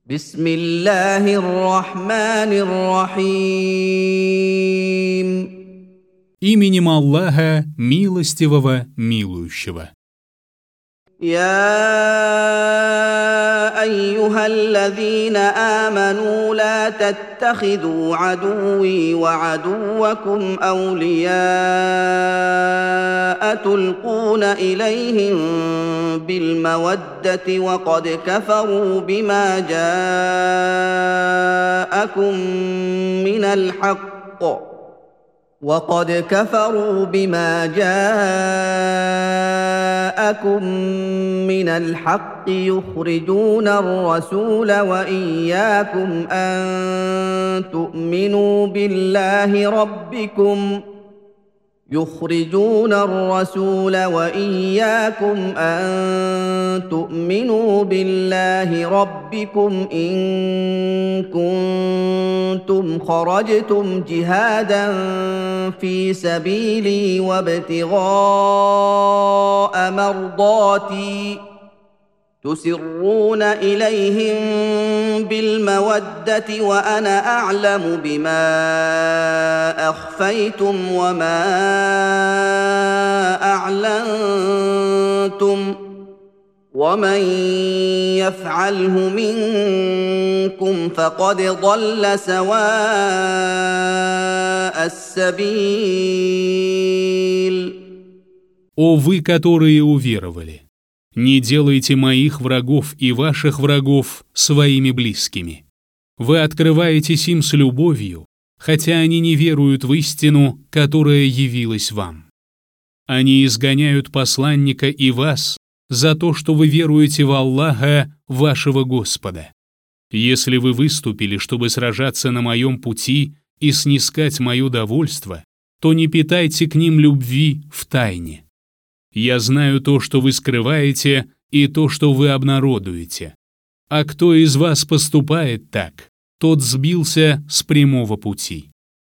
بسم الله الرحمن الرحيم. Именем Аллаха, милостивого, милующего. يا أيها الذين آمنوا لا تتخذوا عدوي وعدوكم أولياء تلقون إليهم بالمودة وقد كفروا بما جاءكم من الحق يخرجون الرسول وإياكم أن تؤمنوا بالله ربكم إن كنتم خرجتم جهادا في سبيلي وابتغاء مرضاتي تسرون إليهم بالمودة وأنا أعلم بما أخفيتم وما أعلنتم ومن يفعله منكم فقد ضل سواء السبيل. О вы, которые уверовали! Не делайте моих врагов и ваших врагов своими близкими. Вы открываетесь им с любовью, хотя они не веруют в истину, которая явилась вам. Они изгоняют посланника и вас за то, что вы веруете в Аллаха, вашего Господа. Если вы выступили, чтобы сражаться на моем пути и снискать мое довольство, то не питайте к ним любви втайне. Я знаю то, что вы скрываете, и то, что вы обнародуете. А кто из вас поступает так, тот сбился с прямого пути.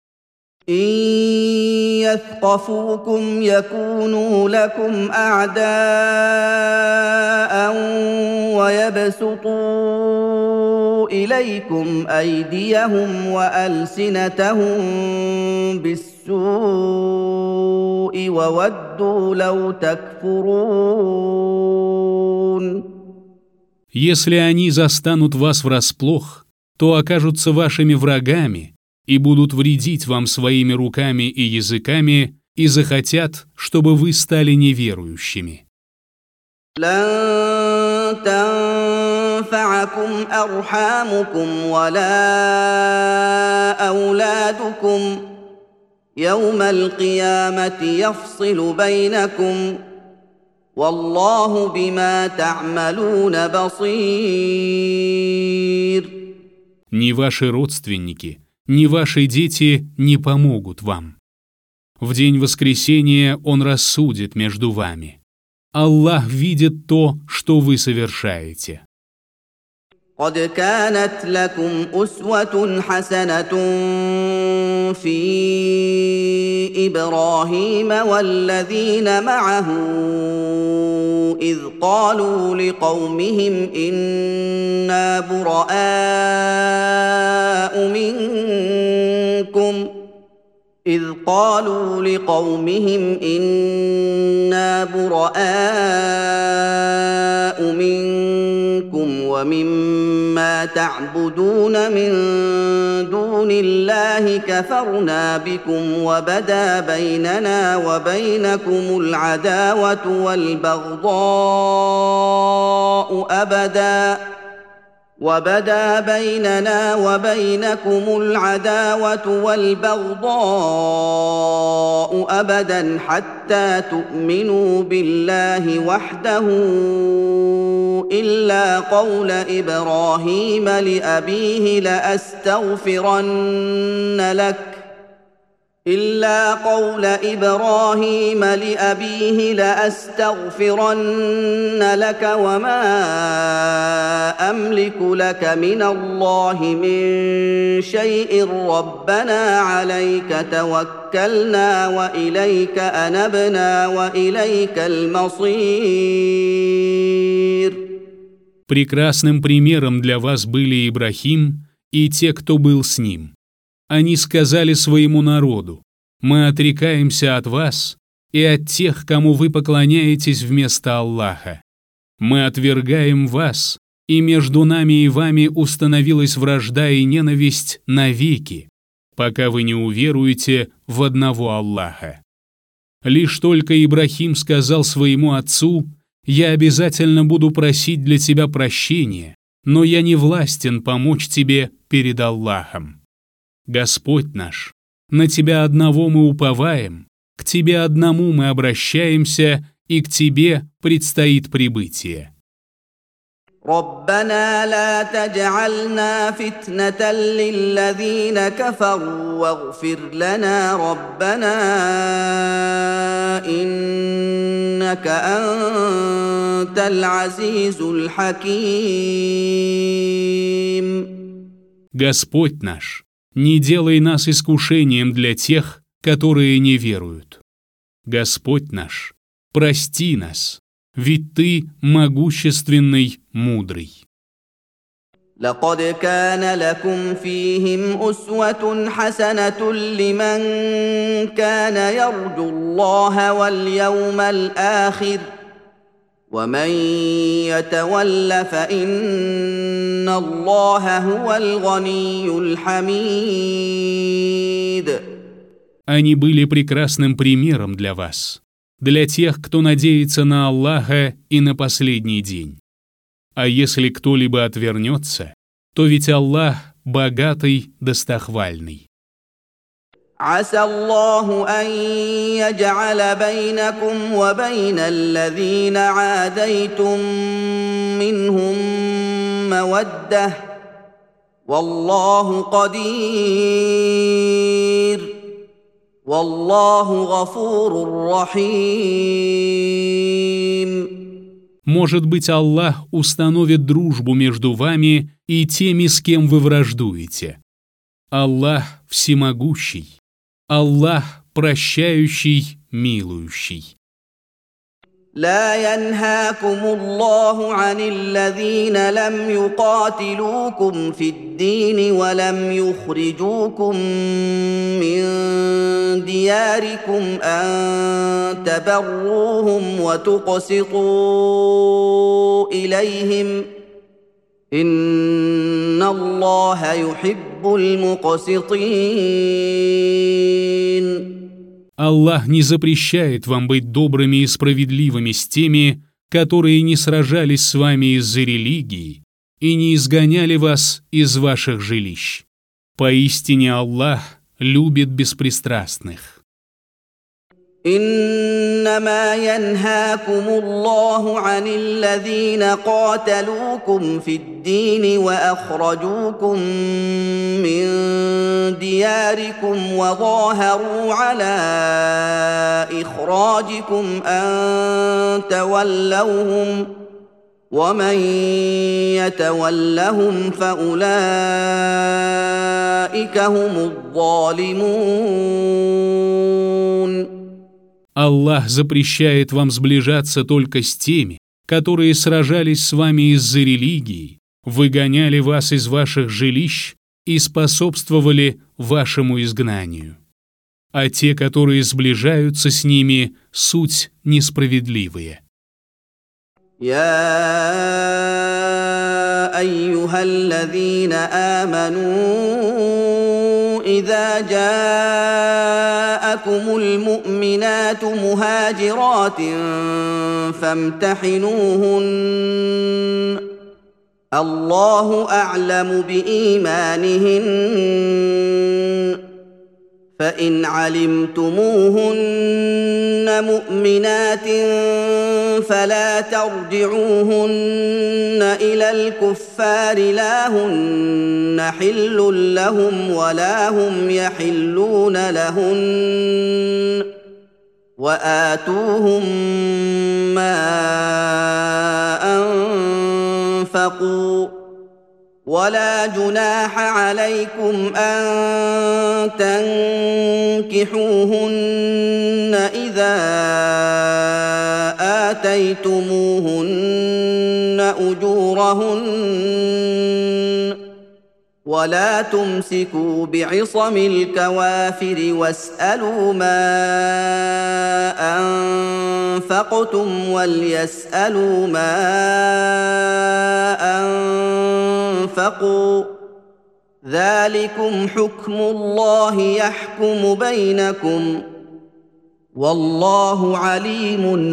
إن يثقفوكم يكونوا لكم أعداء ويبسطوا إليكم أيديهم وألسنتهم بالسوء وودوا لو تكفرون. Если они застанут вас врасплох, то окажутся вашими врагами и будут вредить вам своими руками и языками и захотят, чтобы вы стали неверующими. لن تنفعكم أرحامكم ولا أولادكم يوم القيامة يفصل بينكم والله بما تعملون بصير. Ни ваши родственники, ни ваши дети не помогут вам. В день воскресения Он рассудит между вами. Аллах видит то, что вы совершаете. قد كانت لكم أسوة حسنة في إبراهيم والذين معه إذ قالوا لقومهم إنا براء منكم ومما تعبدون من دون الله كفرنا بكم وبدا بيننا وبينكم العداوة والبغضاء أبدا حتى تؤمنوا بالله وحده إلا قول إبراهيم لأبيه لأستغفرن لك وما أملك لك من الله من شيء ربنا عليك توكلنا وإليك أنبنا وإليك المصير. Прекрасным примером для вас были Ибрахим и те, кто был с ним. Они сказали своему народу: «Мы отрекаемся от вас и от тех, кому вы поклоняетесь вместо Аллаха. Мы отвергаем вас, и между нами и вами установилась вражда и ненависть навеки, пока вы не уверуете в одного Аллаха». Лишь только Ибрахим сказал своему отцу: «Я обязательно буду просить для тебя прощения, но я не властен помочь тебе перед Аллахом. Господь наш, на Тебя одного мы уповаем, к Тебе одному мы обращаемся, и к Тебе предстоит прибытие». ربنا لا تجعلنا فتنة للذين كفروا واغفر لنا ربنا إنك أنت العزيز الحكيم. Господь наш, не делай нас искушением для тех, которые не веруют. Господь наш, прости нас, ведь Ты могущественный, мудрый. لقد كان لكم فيهم أسوة حسنة لمن كان يرجو الله واليوم الآخر ومن يتول فإن الله هو الغني الحميد. Они были прекрасным примером для вас, для тех, кто надеется на Аллаха и на последний день. А если кто-либо отвернется, то ведь Аллах богатый, достохвальный. عسى الله أن يجعل بينكم وبين الذين عاديتم منهم مودة والله قدير والله غفور رحيم. Может быть, Аллах установит дружбу между вами и теми, с кем вы враждуете. Аллах всемогущий, Аллах прощающий, милующий. لا ينهاكم الله عن الذين لم يقاتلوكم في الدين ولم يخرجوكم من دياركم أن تبروهم وتقسطوا إليهم إن الله يحب المقسطين. Аллах не запрещает вам быть добрыми и справедливыми с теми, которые не сражались с вами из-за религии и не изгоняли вас из ваших жилищ. Поистине Аллах любит беспристрастных. إنما ينهاكم الله عن الذين قاتلوكم في الدين وأخرجوكم من دياركم وظاهروا على إخراجكم أن تولوهم ومن يتولهم فأولئك هم الظالمون. Аллах запрещает вам сближаться только с теми, которые сражались с вами из-за религии, выгоняли вас из ваших жилищ и способствовали вашему изгнанию. А те, которые сближаются с ними, суть несправедливые. يا أيها الذين آمنوا إذا جاءكم المؤمنات مهاجرات فامتحنوهن الله أعلم بإيمانهن فإن علمتموهن مؤمنات فلا ترجعوهن إلى الكفار لا هن حل لهم ولا هم يحلون لهن وآتوهم ما أنفقوا ولا جناح عليكم أن تنكحوهن إذا آتيتموهن أجورهن ولا تمسكوا بعصم الكوافر واسألوا ما أنفقتم وليسألوا ما أنفقوا ذلكم حكم الله يحكم بينكم والله عليم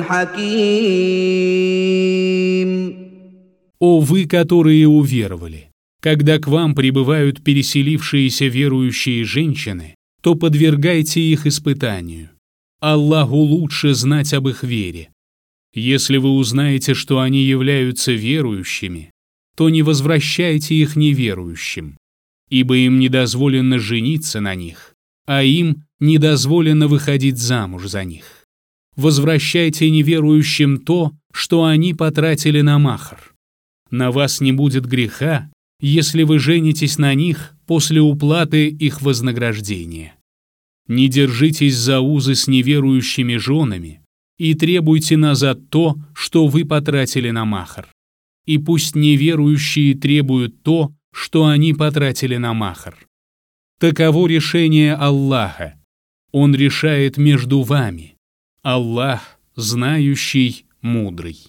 حكيم. О вы, которые уверовали! Когда к вам прибывают переселившиеся верующие женщины, то подвергайте их испытанию. Аллаху лучше знать об их вере. Если вы узнаете, что они являются верующими, то не возвращайте их неверующим, ибо им не дозволено жениться на них, а им не дозволено выходить замуж за них. Возвращайте неверующим то, что они потратили на махр. На вас не будет греха, если вы женитесь на них после уплаты их вознаграждения. Не держитесь за узы с неверующими женами и требуйте назад то, что вы потратили на махр. И пусть неверующие требуют то, что они потратили на махр. Таково решение Аллаха. Он решает между вами. Аллах, знающий, мудрый.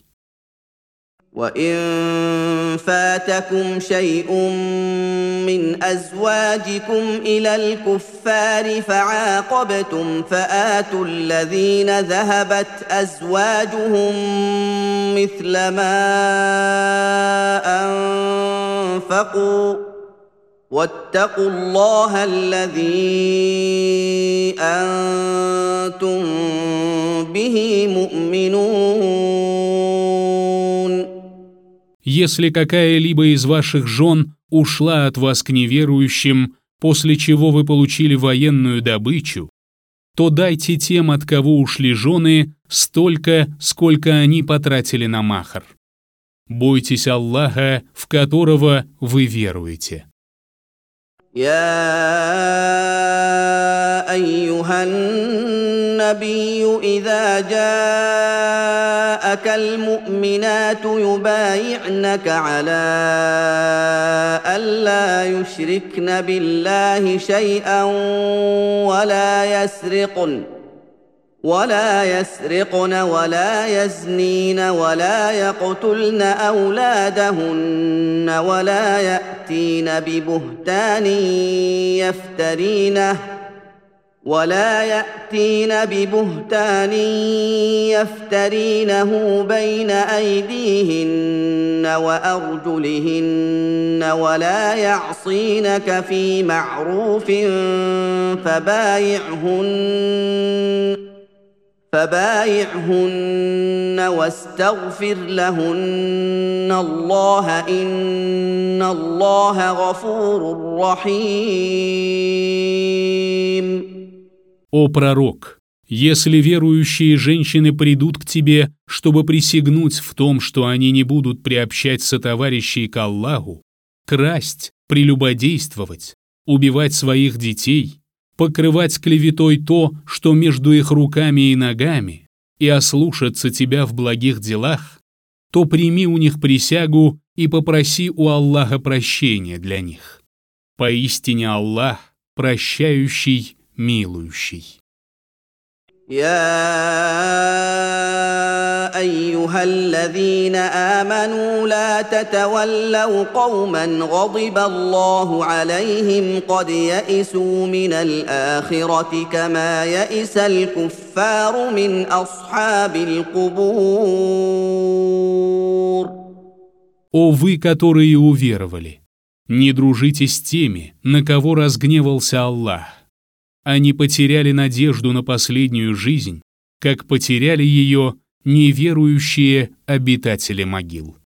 وَإِن فَاتَكُمْ شَيْءٌ مِّنْ أَزْوَاجِكُمْ إِلَى الْكُفَّارِ فَعَاقَبْتُمْ فَآتُوا الَّذِينَ ذَهَبَتْ أَزْوَاجُهُم مِّثْلَ مَا أَنفَقُوا وَاتَّقُوا اللَّهَ الَّذِي أَنتُم بِهِ مُؤْمِنُونَ. Если какая-либо из ваших жен ушла от вас к неверующим, после чего вы получили военную добычу, то дайте тем, от кого ушли жены, столько, сколько они потратили на махр. Бойтесь Аллаха, в которого вы веруете. يا أيها النبي إذا جاءك المؤمنات يبايعنك على ألا يشركن بالله شيئا ولا يسرقن ولا يزنين ولا يقتلن أولادهن ولا يأتين ببهتان يفترينه بين أيديهن وأرجلهن ولا يعصينك في معروف فبايعهن واستغفر لهن الله إن الله غفور رحيم. О пророк! Если верующие женщины придут к тебе, чтобы присягнуть в том, что они не будут приобщать сотоварищей к Аллаху, красть, прелюбодействовать, убивать своих детей, покрывать клеветой то, что между их руками и ногами, и ослушаться тебя в благих делах, то прими у них присягу и попроси у Аллаха прощения для них. Поистине Аллах прощающий, милующий. يا أيها الذين آمنوا لا تتولوا قوما غضب الله عليهم قد يئسوا من الآخرة كما يئس الكفار من أصحاب القبور. О вы, которые уверовали! Не дружите с теми, на кого разгневался Аллах. Они потеряли надежду на последнюю жизнь, как потеряли ее неверующие обитатели могил.